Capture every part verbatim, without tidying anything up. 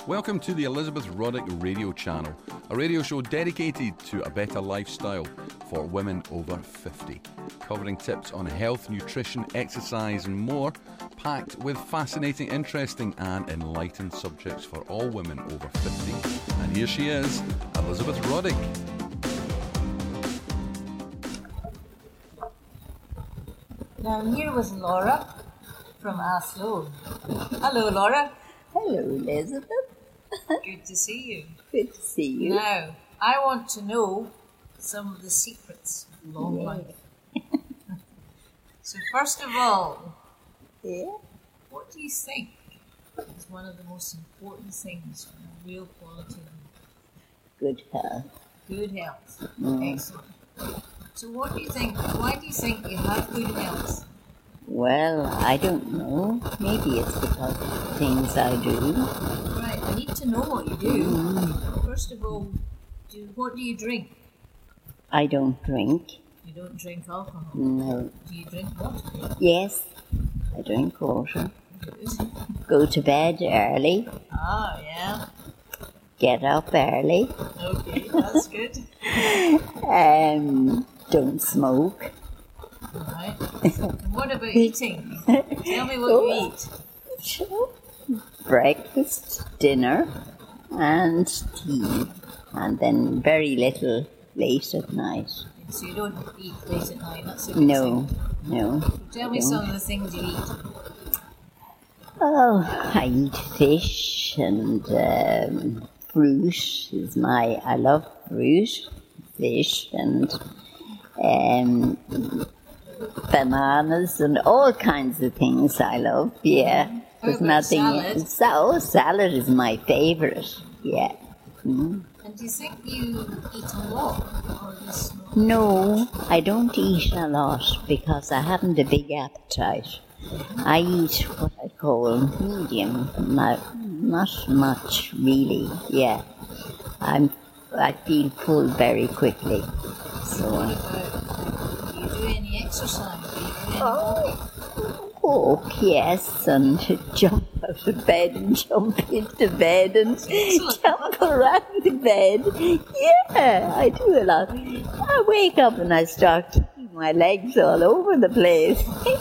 Welcome to the Elizabeth Roddick Radio Channel, a radio show dedicated to a better lifestyle for women over fifty. Covering tips on health, nutrition, exercise and more, packed with fascinating, interesting and enlightened subjects for all women over fifty. And here she is, Elizabeth Roddick. Now I'm here with Laura from Athlone. Hello, Laura. Hello, Elizabeth. Good to see you. Good to see you. Now, I want to know some of the secrets of long Yeah. life. So first of all, Yeah. what do you think is one of the most important things for a real quality life? Good health. Good health. Mm. Excellent. So what do you think, why do you think you have good health? Well, I don't know. Maybe it's because of the things I do. Right, I need to know what you do. Mm. First of all, do, what do you drink? I don't drink. You don't drink alcohol. No. Do you drink water? Yes, I drink water. Good. Go to bed early. Ah, yeah. Get up early. Okay, that's good. Um, don't smoke. Right. And what about eating? Tell me what you eat. Breakfast, dinner, and tea. And then very little late at night. So you don't eat late at night, that's a good No, thing. no. Tell me don't. some of the things you eat. Oh, I eat fish and um, fruit is my, I love fruit, fish and um, bananas and all kinds of things I love, yeah. How There's about nothing, salad? So, oh, salad is my favourite, yeah. Mm. And do you think you eat a lot? Or just not? No, I don't eat a lot because I haven't a big appetite. I eat what I call medium, not, not much really, yeah. I'm, I feel full very quickly. So, What about, do you do any exercise? Do you do any oh, walk, yes, and jump out of bed and jump into bed and jump around the bed. Yeah, I do a lot. I wake up and I start kicking my legs all over the place.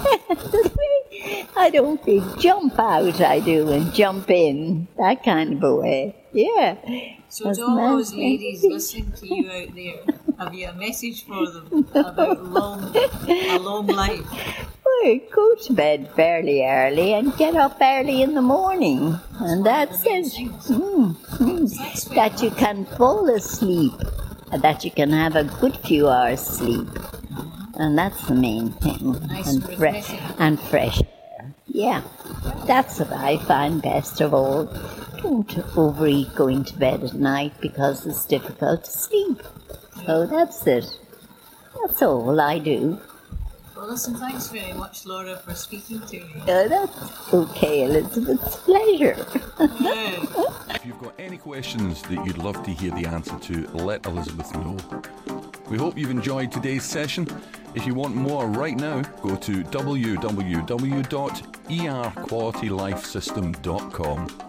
I don't think jump out, I do, and jump in, that kind of a way. Yeah. So That's to all those nice. ladies listening to you out there, have you a message for them about long, a long life? Well, go to bed fairly early and get up early in the morning, and that's it. Mm, mm. That you can fall asleep, that you can have a good few hours sleep, and that's the main thing. Nice and, and fre- refreshing. and fresh air. Yeah, that's what I find best of all. Don't overeat going to bed at night because it's difficult to sleep. So that's it. That's all I do. Well, listen, thanks very much, Laura, for speaking to me. Uh, that's okay, Elizabeth. It's a pleasure. Yeah. If you've got any questions that you'd love to hear the answer to, let Elizabeth know. We hope you've enjoyed today's session. If you want more right now, go to w w w dot e r quality life system dot com.